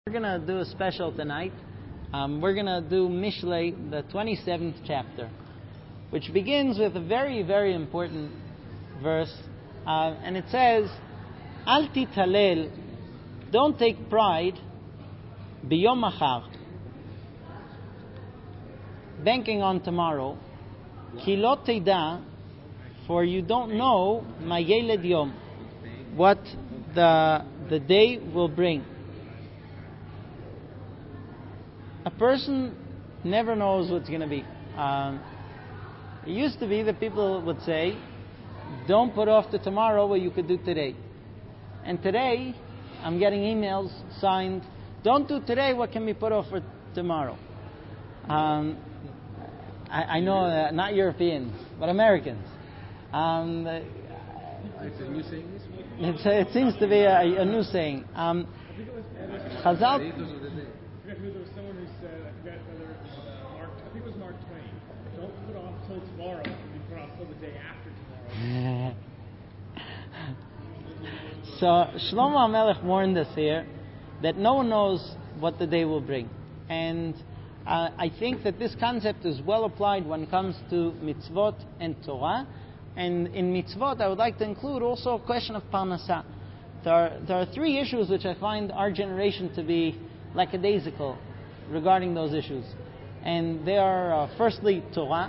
We're going to do a special tonight. We're going to do Mishlei, the 27th chapter, which begins with a very, very important verse. And it says, Al titalel, don't take pride, biyom machar, banking on tomorrow, ki lo teida, for you don't know, ma yeled yom, what the day will bring. A person never knows what's going to be. It used to be that people would say, don't put off to tomorrow what you could do today. And today, I'm getting emails signed, don't do today what can be put off for tomorrow. I know, not Europeans, but Americans. It's a new saying? It seems to be a new saying. Chazal... There was someone who said, I forget whether it was I think it was Mark Twain, don't put off till tomorrow, it can be put off till the day after tomorrow. So Shlomo HaMelech warned us here that no one knows what the day will bring. And I think that this concept is well applied when it comes to mitzvot and Torah. And in mitzvot, I would like to include also a question of parnasah. There are three issues which I find our generation to be lackadaisical regarding those issues. And they are, firstly, Torah.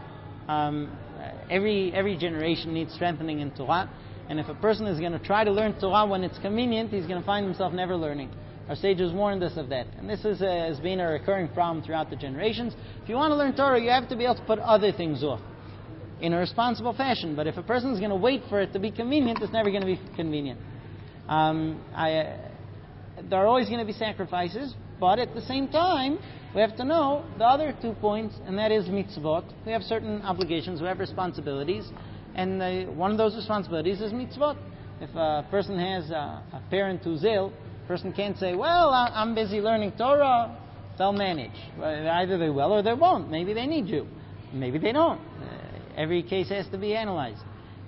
Every generation needs strengthening in Torah. And if a person is going to try to learn Torah when it's convenient, he's going to find himself never learning. Our sages warned us of that. And this has been a recurring problem throughout the generations. If you want to learn Torah, you have to be able to put other things off in a responsible fashion. But if a person is going to wait for it to be convenient, it's never going to be convenient. There are always going to be sacrifices, but at the same time, we have to know the other 2 points, and that is mitzvot. We have certain obligations, we have responsibilities, and one of those responsibilities is mitzvot. If a person has a parent who's ill, a person can't say, well, I'm busy learning Torah, they'll manage. Either they will or they won't. Maybe they need you. Maybe they don't. Every case has to be analyzed.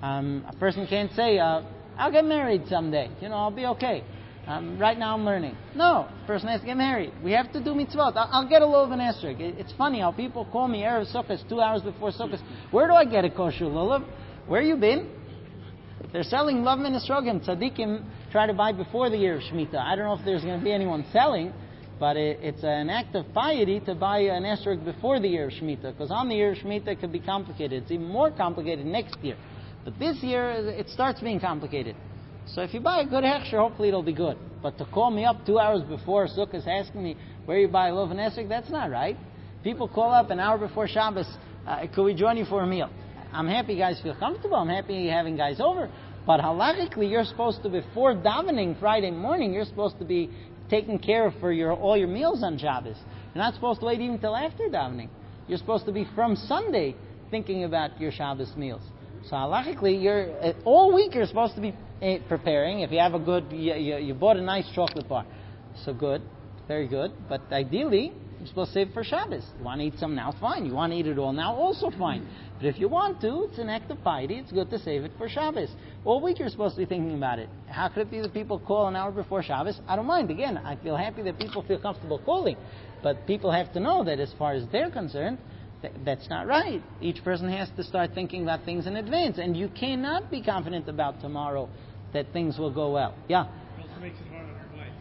A person can't say, I'll get married someday. I'll be okay. Right now I'm learning. No, the person has to get married. We have to do mitzvot. I'll get a lulav and esrog. It's funny how people call me Erev Sukkot 2 hours before Sukkot. Where do I get a kosher lulav? Where you been? They're selling lulav and esrogim. Tzaddikim try to buy before the year of Shemitah. I don't know if there's going to be anyone selling, but it's an act of piety to buy an esrog before the year of Shemitah, because on the year of Shemitah it could be complicated. It's even more complicated next year. But this year it starts being complicated. So if you buy a good hechsher, hopefully it'll be good. But to call me up 2 hours before Sukkot asking me where you buy a loaf and esrog, that's not right. People call up an hour before Shabbos, could we join you for a meal? I'm happy guys feel comfortable. I'm happy having guys over. But halachically, you're supposed to, before davening Friday morning, you're supposed to be taking care of for all your meals on Shabbos. You're not supposed to wait even till after davening. You're supposed to be from Sunday thinking about your Shabbos meals. So halachically, all week you're supposed to be preparing. If you have you bought a nice chocolate bar, so good, very good. But ideally, you're supposed to save it for Shabbos. You want to eat some now, fine. You want to eat it all now, also fine. But if you want to, it's an act of piety. It's good to save it for Shabbos. All week you're supposed to be thinking about it. How could it be that people call an hour before Shabbos? I don't mind. Again, I feel happy that people feel comfortable calling. But people have to know that as far as they're concerned, that's not right. Each person has to start thinking about things in advance. And you cannot be confident about tomorrow that things will go well. Yeah? It also makes it hard on your wife.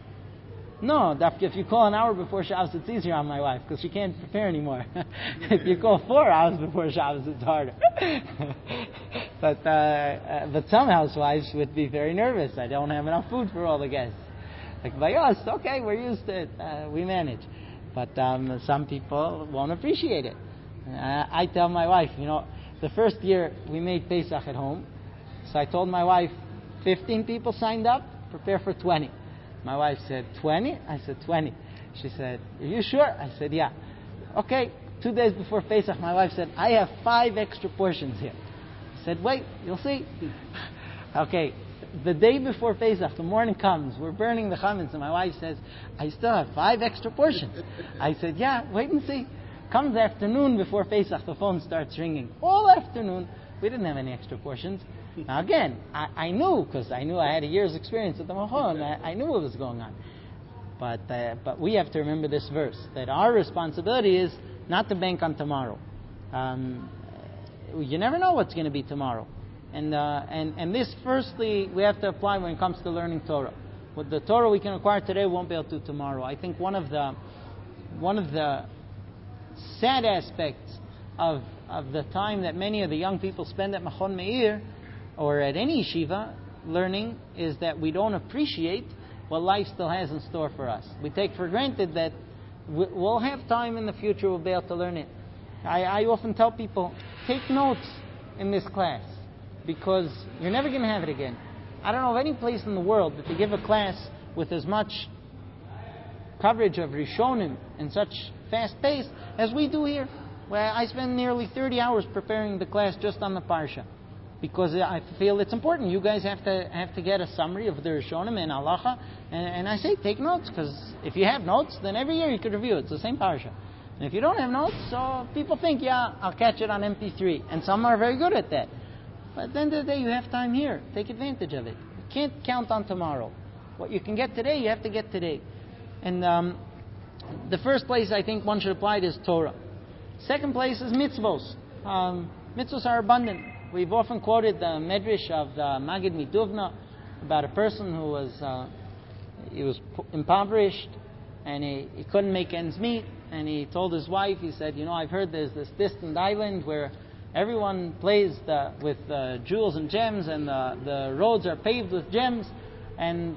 No, if you call an hour before Shabbos, it's easier on my wife because she can't prepare anymore. If you call 4 hours before Shabbos, it's harder. But some housewives would be very nervous. I don't have enough food for all the guests. Like by us, okay, we're used to it. We manage. But some people won't appreciate it. I tell my wife, the first year we made Pesach at home. So I told my wife, 15 people signed up, prepare for 20. My wife said, 20? I said, 20. She said, are you sure? I said, yeah. Okay, 2 days before Pesach, my wife said, I have 5 extra portions here. I said, wait, you'll see. Okay, the day before Pesach, the morning comes, we're burning the chametz, and my wife says, I still have 5 extra portions. I said, yeah, wait and see. Comes afternoon before Pesach, the phone starts ringing. All afternoon, we didn't have any extra portions. Now again, I knew, because I knew I had a year's experience at the Machon. I knew what was going on. But we have to remember this verse, that our responsibility is not to bank on tomorrow. You never know what's going to be tomorrow. And this, firstly, we have to apply when it comes to learning Torah. With the Torah we can acquire today, we won't be able to tomorrow. I think one of the sad aspects of the time that many of the young people spend at Machon Meir or at any yeshiva learning is that we don't appreciate what life still has in store for us. We take for granted that we'll have time in the future, we'll be able to learn it. I often tell people, take notes in this class, because you're never going to have it again. I don't know of any place in the world that they give a class with as much coverage of Rishonim in such fast pace as we do here. Where I spend nearly 30 hours preparing the class just on the Parsha, because I feel it's important. You guys have to get a summary of the Rishonim and Halacha, and I say take notes, because if you have notes, then every year you could review it. It's the same Parsha. And if you don't have notes, so people think, yeah, I'll catch it on MP3, and some are very good at that. But at the end of the day, you have time here. Take advantage of it. You can't count on tomorrow. What you can get today, you have to get today. And the first place I think one should apply it is Torah. Second place is mitzvos. Mitzvos are abundant. We've often quoted the Medrash of the Magid Miduvna about a person who was impoverished and he couldn't make ends meet, and he told his wife, he said, I've heard there's this distant island where everyone plays with jewels and gems, and the roads are paved with gems, and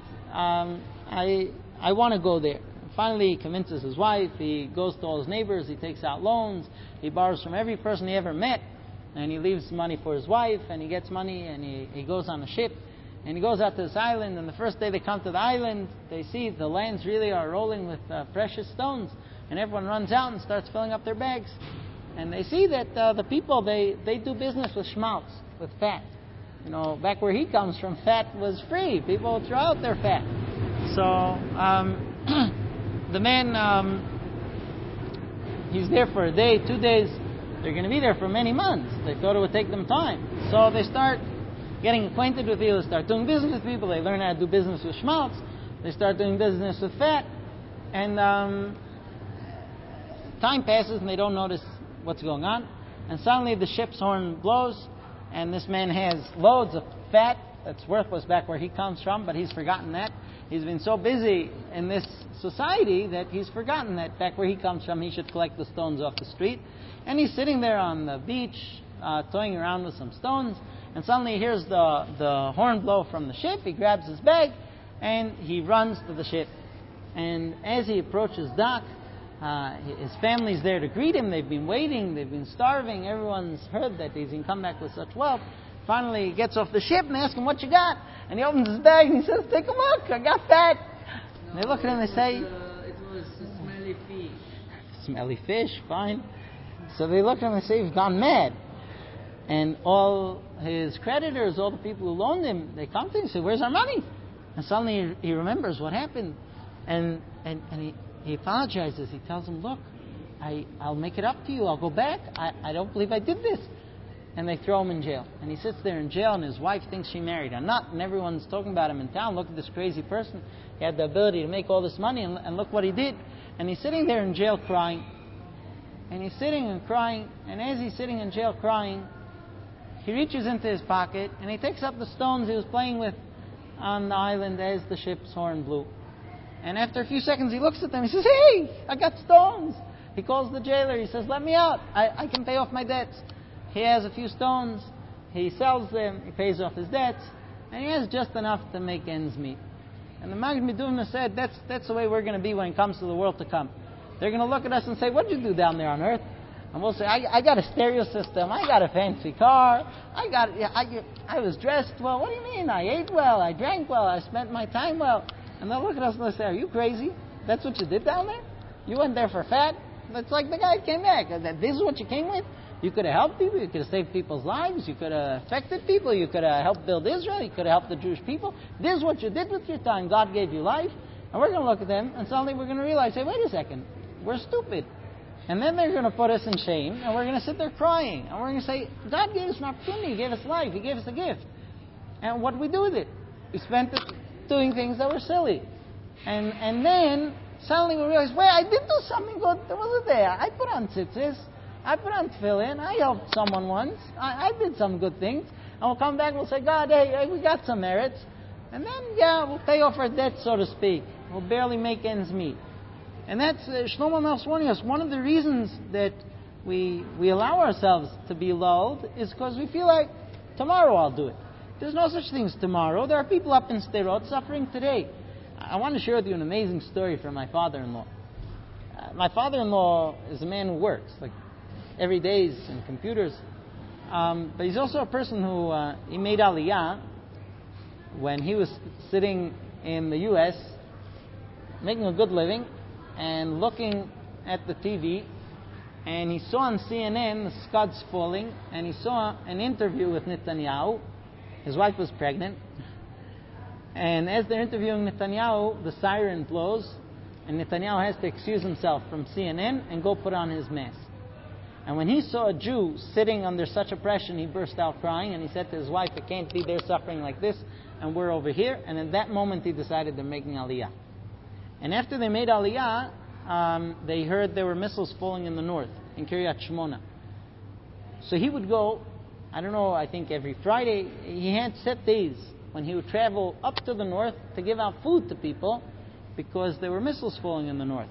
I want to go there. Finally, he convinces his wife. He goes to all his neighbors. He takes out loans. He borrows from every person he ever met, and he leaves money for his wife, and he gets money, and he goes on a ship, and he goes out to this island. And the first day they come to the island, they see the lands really are rolling with precious stones, and everyone runs out and starts filling up their bags. And they see that the people, they do business with schmaltz, with fat. Back where he comes from, fat was free. People throw out their fat. So the man, he's there for a day, 2 days. They're going to be there for many months. They thought it would take them time. So they start getting acquainted with people. They start doing business with people. They learn how to do business with schmaltz. They start doing business with fat. And time passes and they don't notice what's going on, and suddenly the ship's horn blows, and this man has loads of fat that's worthless back where he comes from, but he's forgotten that. He's been so busy in this society that he's forgotten that back where he comes from he should collect the stones off the street. And he's sitting there on the beach toying around with some stones, and suddenly he hears the horn blow from the ship. He grabs his bag and he runs to the ship, and as he approaches dock, his family's there to greet him. They've been waiting. They've been starving. Everyone's heard that he's come back with such wealth. Finally, he gets off the ship and they ask him, "What you got?" And he opens his bag and he says, "Take a look. I got fat." And they look at him and they say, "It was a smelly fish." Smelly fish, fine. So they look at him and say, "You've gone mad." And all his creditors, all the people who loaned him, they come to him and say, "Where's our money?" And suddenly he remembers what happened, and he apologizes. He tells them, "Look, I'll make it up to you. I'll go back. I don't believe I did this." And they throw him in jail. And he sits there in jail, and his wife thinks she married a nut, and everyone's talking about him in town. Look at this crazy person. He had the ability to make all this money, and look what he did. And he's sitting there in jail crying. And he's sitting and crying, and as he's sitting in jail crying, he reaches into his pocket, and he takes up the stones he was playing with on the island as the ship's horn blew. And after a few seconds, he looks at them. He says, "Hey, I got stones." He calls the jailer. He says, "Let me out. I can pay off my debts." He has a few stones. He sells them. He pays off his debts. And he has just enough to make ends meet. And the Magid Miduvna said, that's the way we're going to be when it comes to the world to come. They're going to look at us and say, "What did you do down there on earth?" And we'll say, I got a stereo system. I got a fancy car. I was dressed well. What do you mean? I ate well. I drank well. I spent my time well. And they'll look at us and they'll say, "Are you crazy? That's what you did down there? You went there for fat?" That's like the guy who came back. This is what you came with? You could have helped people. You could have saved people's lives. You could have affected people. You could have helped build Israel. You could have helped the Jewish people. This is what you did with your time. God gave you life. And we're going to look at them, and suddenly we're going to realize, hey, wait a second. We're stupid. And then they're going to put us in shame, and we're going to sit there crying. And we're going to say, God gave us an opportunity. He gave us life. He gave us a gift. And what do we do with it? We spent it doing things that were silly. And then suddenly we realize, wait, I did do something good. There was a day. I put on tzitzis. I put on tefillin. I helped someone once. I did some good things. And we'll come back and we'll say, God, hey, we got some merits. And then, we'll pay off our debt, so to speak. We'll barely make ends meet. And that's Shlomo Melch's warning us. One of the reasons that we allow ourselves to be lulled is because we feel like, tomorrow I'll do it. There's no such thing as tomorrow. There are people up in Sderot suffering today. I want to share with you an amazing story from my father-in-law. My father-in-law is a man who works, like every day in computers. But he's also a person who he made Aliyah when he was sitting in the U.S., making a good living, and looking at the TV, and he saw on CNN the scuds falling, and he saw an interview with Netanyahu. His wife was pregnant. And as they're interviewing Netanyahu, the siren blows, and Netanyahu has to excuse himself from CNN and go put on his mask. And when he saw a Jew sitting under such oppression, he burst out crying, and he said to his wife, it can't be they're suffering like this, and we're over here. And in that moment, he decided they're making Aliyah. And after they made Aliyah, they heard there were missiles falling in the north, in Kiryat Shmona. So he would go, I don't know, I think every Friday, he had set days when he would travel up to the north to give out food to people because there were missiles falling in the north.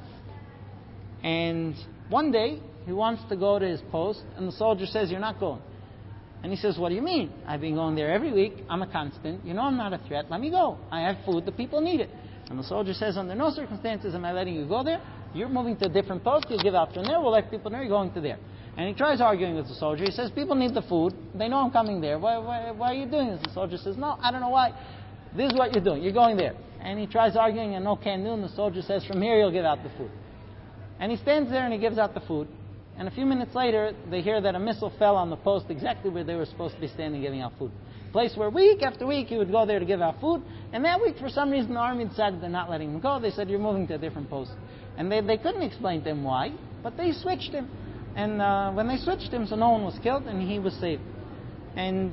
And one day, he wants to go to his post, and the soldier says, you're not going. And he says, what do you mean? I've been going there every week. I'm a constant. You know I'm not a threat. Let me go. I have food. The people need it. And the soldier says, under no circumstances am I letting you go there. You're moving to a different post. You'll give out from there. We'll let people know you're going to there. And he tries arguing with the soldier. He says, people need the food. They know I'm coming there. Why are you doing this? The soldier says, no, I don't know why. This is what you're doing. You're going there. And he tries arguing, and no can do. And the soldier says, from here you'll give out the food. And he stands there and he gives out the food. And a few minutes later, they hear that a missile fell on the post exactly where they were supposed to be standing giving out food. A place where week after week he would go there to give out food. And that week, for some reason, the army decided they're not letting him go. They said, you're moving to a different post. And they couldn't explain to him why, but they switched him. And when they switched him, so no one was killed and he was saved. And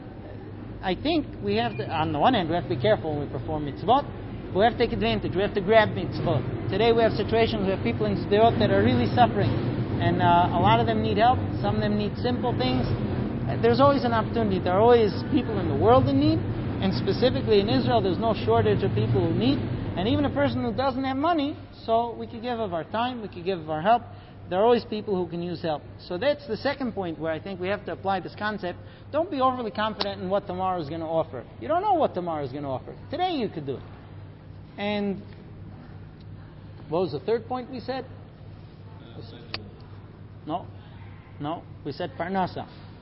I think we have to, on the one hand, we have to be careful when we perform mitzvot, but we have to take advantage. We have to grab mitzvot. Today we have situations where people in Sderot that are really suffering. And a lot of them need help. Some of them need simple things. There's always an opportunity. There are always people in the world in need. And specifically in Israel, there's no shortage of people who need. And even a person who doesn't have money, so we could give of our time, we could give of our help. There are always people who can use help. So that's the second point where I think we have to apply this concept. Don't be overly confident in what tomorrow is going to offer. You don't know what tomorrow is going to offer. Today you could do it. And what was the third point we said? No. We said Parnasa.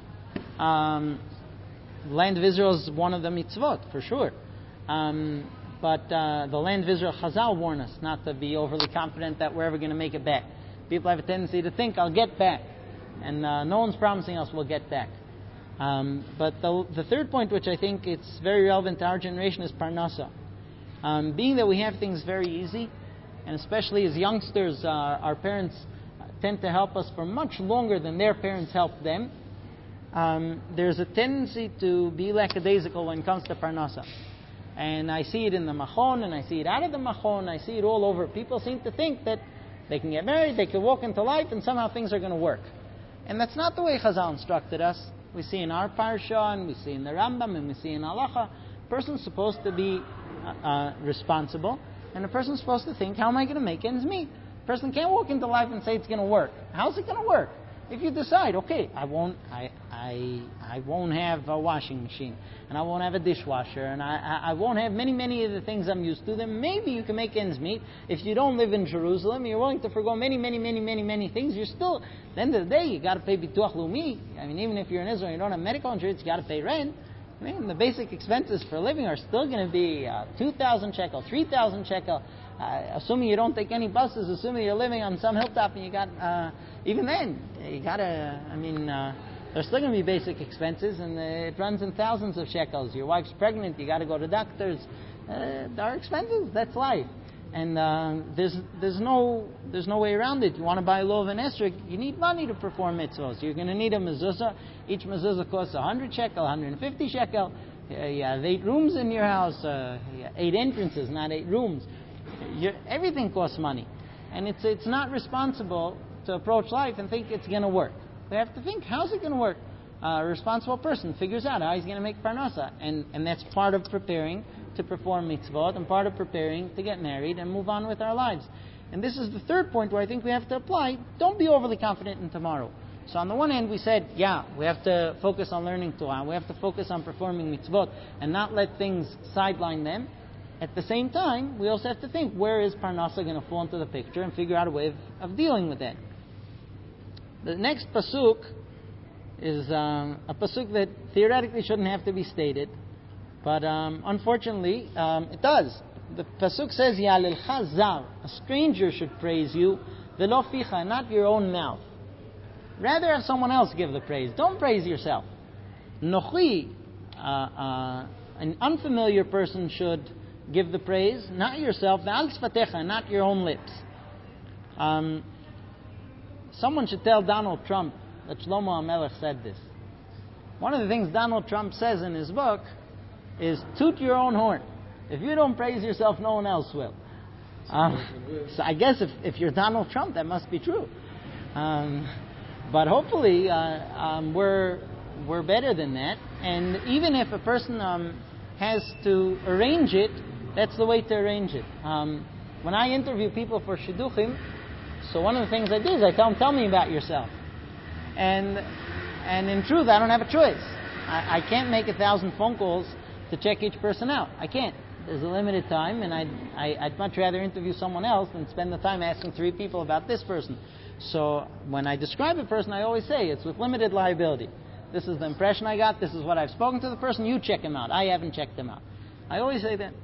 The land of Israel is one of the mitzvot, for sure. But the land of Israel, Chazal warned us not to be overly confident that we're ever going to make it back. People have a tendency to think, I'll get back. And no one's promising us we'll get back. But the third point, which I think it's very relevant to our generation, is Parnasa. Being that we have things very easy, and especially as youngsters, our parents tend to help us for much longer than their parents helped them. There's a tendency to be lackadaisical when it comes to Parnasa. And I see it in the Machon, and I see it out of the Machon, I see it all over. People seem to think that they can get married, they can walk into life, and somehow things are going to work. And that's not the way Chazal instructed us. We see in our Parsha, and we see in the Rambam, and we see in Halacha, a person's supposed to be responsible, and a person's supposed to think, how am I going to make ends meet? A person can't walk into life and say it's going to work. How's it going to work? If you decide, okay, I won't have a washing machine, and I won't have a dishwasher, and I won't have many of the things I'm used to, then maybe you can make ends meet. If you don't live in Jerusalem, you're willing to forgo many things, you're still, at the end of the day, you got to pay Bituach Leumi. I mean, even if you're in Israel, you don't have medical insurance, you got to pay rent. I mean, the basic expenses for living are still going to be 2,000 shekel, 3,000 shekel. Assuming you don't take any buses, assuming you're living on some hilltop, and you got, even then, you got to, there's still going to be basic expenses, and it runs in thousands of shekels. Your wife's pregnant, you got to go to doctors. There are expenses, that's life. And there's no way around it. You want to buy a loaf of esrog, you need money to perform mitzvahs. You're going to need a mezuzah. Each mezuzah costs 100 shekel, 150 shekel. You have 8 rooms in your house, 8 entrances, not 8 rooms. everything costs money. And it's not responsible to approach life and think it's going to work. We have to think, how's it going to work? A responsible person figures out how he's going to make parnasa. And that's part of preparing to perform mitzvot and part of preparing to get married and move on with our lives. And this is the third point where I think we have to apply. Don't be overly confident in tomorrow. So on the one hand, we said, we have to focus on learning Torah. We have to focus on performing mitzvot and not let things sideline them. At the same time, we also have to think, where is parnasa going to fall into the picture and figure out a way of dealing with that. The next pasuk is a pasuk that theoretically shouldn't have to be stated, but unfortunately, it does. The pasuk says, Yalilcha zar, a stranger should praise you, velo ficha, not your own mouth. Rather have someone else give the praise. Don't praise yourself. Nochi, an unfamiliar person should give the praise, not yourself. Ve'al tzfatecha, not your own lips. Someone should tell Donald Trump that Shlomo HaMelech said this. One of the things Donald Trump says in his book is, toot your own horn. If you don't praise yourself, no one else will. So I guess if you're Donald Trump, that must be true. But hopefully we're better than that. And even if a person has to arrange it, that's the way to arrange it. When I interview people for shidduchim, so one of the things I do is I tell them, tell me about yourself. And in truth, I don't have a choice. I can't make 1,000 phone calls to check each person out. I can't. There's a limited time, and I'd much rather interview someone else than spend the time asking 3 people about this person. So when I describe a person, I always say it's with limited liability. This is the impression I got. This is what I've spoken to the person. You check him out. I haven't checked him out. I always say that.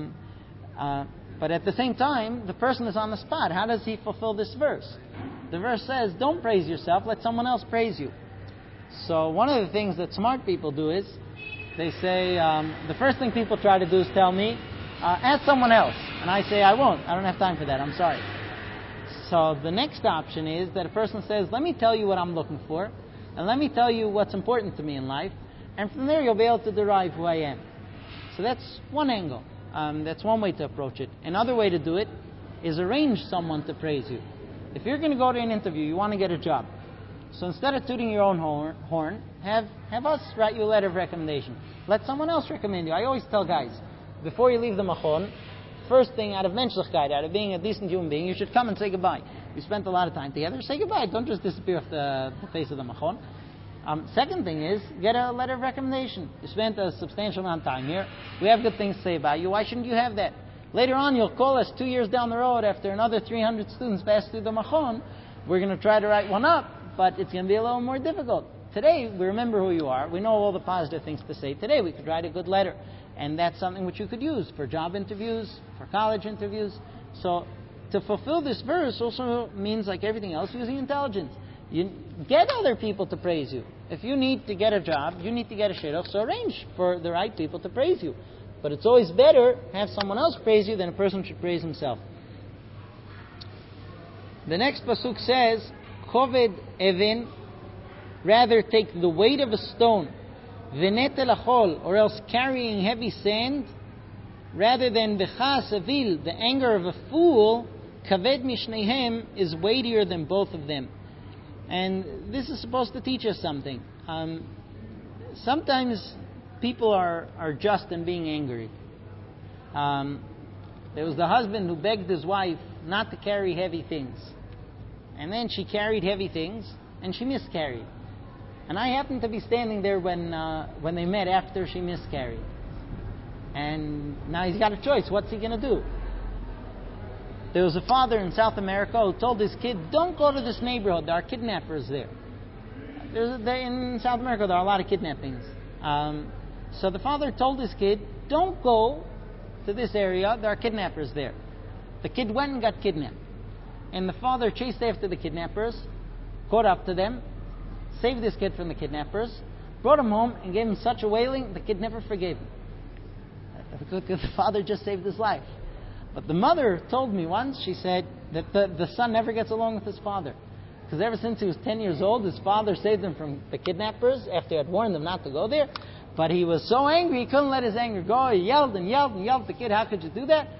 But at the same time, the person is on the spot. How does he fulfill this verse? The verse says, don't praise yourself. Let someone else praise you. So one of the things that smart people do is, they say, the first thing people try to do is tell me, ask someone else. And I say, I won't. I don't have time for that. I'm sorry. So the next option is that a person says, let me tell you what I'm looking for, and let me tell you what's important to me in life, and from there you'll be able to derive who I am. So that's one angle. That's one way to approach it. Another way to do it is arrange someone to praise you. If you're going to go to an interview, you want to get a job. So instead of tooting your own horn, have us write you a letter of recommendation. Let someone else recommend you. I always tell guys, before you leave the machon, first thing out of menschlichkeit, out of being a decent human being, you should come and say goodbye. You spent a lot of time together, say goodbye. Don't just disappear off the face of the machon. Second thing is, get a letter of recommendation. You spent a substantial amount of time here. We have good things to say about you. Why shouldn't you have that? Later on, you'll call us 2 years down the road after another 300 students pass through the machon. We're going to try to write one up, but it's going to be a little more difficult. Today, we remember who you are. We know all the positive things to say. Today, we could write a good letter. And that's something which you could use for job interviews, for college interviews. So, to fulfill this verse also means, like everything else, using intelligence. You get other people to praise you. If you need to get a job, you need to get a shidduch, so arrange for the right people to praise you. But it's always better to have someone else praise you than a person should praise himself. The next pasuk says, Choved Evin, rather take the weight of a stone, V'netel achol, or else carrying heavy sand, rather than B'chas avil, the anger of a fool, Kaved mishnehem, is weightier than both of them. And this is supposed to teach us something. Sometimes people are just in being angry. There was the husband who begged his wife not to carry heavy things. And then she carried heavy things, and she miscarried. And I happened to be standing there when they met after she miscarried. And now he's got a choice. What's he going to do? There was a father in South America who told his kid, don't go to this neighborhood. There are kidnappers there. In South America, there are a lot of kidnappings. So the father told his kid, don't go to this area. There are kidnappers there. The kid went and got kidnapped. And the father chased after the kidnappers, caught up to them, saved this kid from the kidnappers, brought him home, and gave him such a wailing, the kid never forgave him. Because the father just saved his life. But the mother told me once, she said, that the son never gets along with his father. Because ever since he was 10 years old, his father saved him from the kidnappers after he had warned them not to go there. But he was so angry, he couldn't let his anger go. He yelled and yelled and yelled at the kid, how could you do that?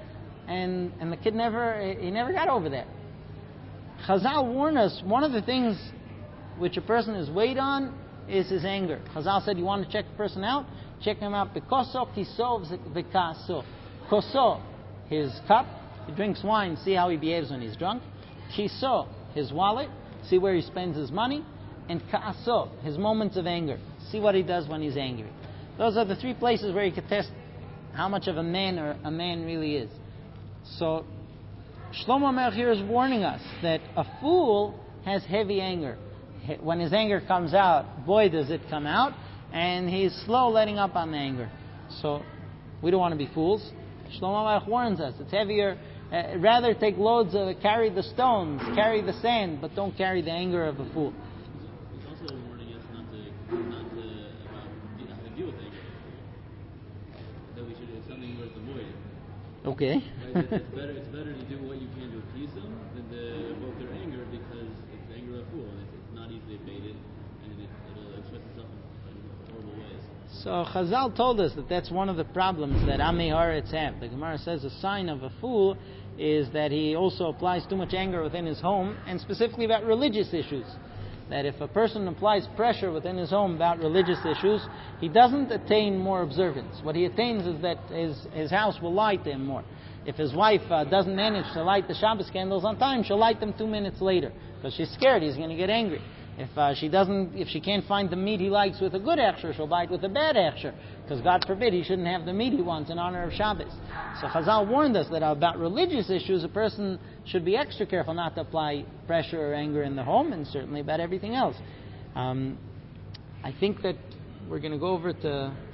and the kid never got over that. Chazal warned us, one of the things which a person is weighed on is his anger. Chazal said, you want to check a person out? Check him out. Bekoso, kiso, v'kaso. Koso, his cup. He drinks wine, see how he behaves when he's drunk. Kiso, his wallet. See where he spends his money. And ka'aso, his moments of anger. See what he does when he's angry. Those are the three places where you can test how much of a man really is. So, Shlomo Melech here is warning us that a fool has heavy anger. When his anger comes out, boy does it come out, and he's slow letting up on the anger. So, we don't want to be fools. Shlomo Melech warns us, it's heavier. Rather take loads of it, carry the stones, carry the sand, but don't carry the anger of a fool. He's also warning us not to how to deal with anger. That we should, it's something worth avoiding. Okay. Right? It's better to do what you can to appease them than to evoke their anger, because it's the anger of a fool, and it's not easily abated, and it'll express itself in horrible ways. So Chazal told us that that's one of the problems that Amei Haaretz have. The Gemara says a sign of a fool is that he also applies too much anger within his home, and specifically about religious issues. That if a person applies pressure within his home about religious issues, he doesn't attain more observance. What he attains is that his house will light him more. If his wife doesn't manage to light the Shabbos candles on time, she'll light them 2 minutes later, because she's scared he's going to get angry. If she can't find the meat he likes with a good hechsher, she'll buy it with a bad hechsher, because God forbid he shouldn't have the meat he wants in honor of Shabbos. So Chazal warned us that about religious issues, a person should be extra careful not to apply pressure or anger in the home, and certainly about everything else. I think that we're going to go over to